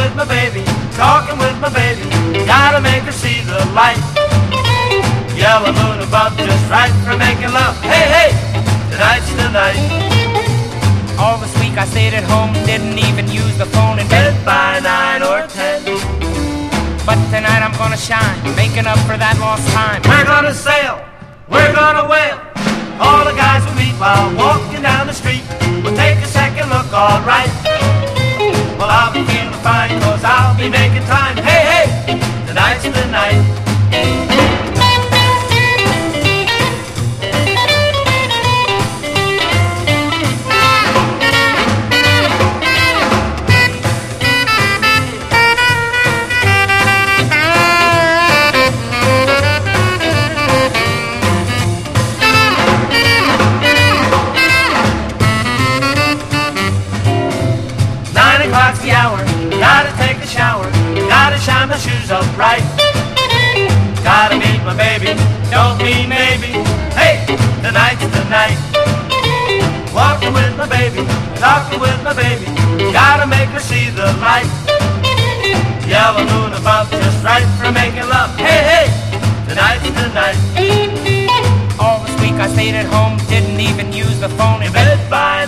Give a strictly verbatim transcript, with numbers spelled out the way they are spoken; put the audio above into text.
with my baby, talking with my baby. Gotta make her see the light. Yellow moon above, just right for making love. Hey, hey, tonight's the night. All this week I stayed at home, didn't even use the phone in bed by nine or ten. But tonight I'm gonna shine, making up for that lost time. We're gonna sail, we're gonna wail. All the guys we meet while walking down the street will take a second look, alright. Well, I'll be feeling fine, cause I'll be making time. Hey, hey, tonight's the night. O'clock's the hour, gotta take a shower, gotta shine my shoes up right. Gotta meet my baby, don't mean maybe. Hey, tonight's the night. Walking with my baby, talking with my baby. Gotta make her see the light. Yellow moon above, just right for making love. Hey, hey, tonight's the night. All this week I stayed at home, didn't even use the phone in bed by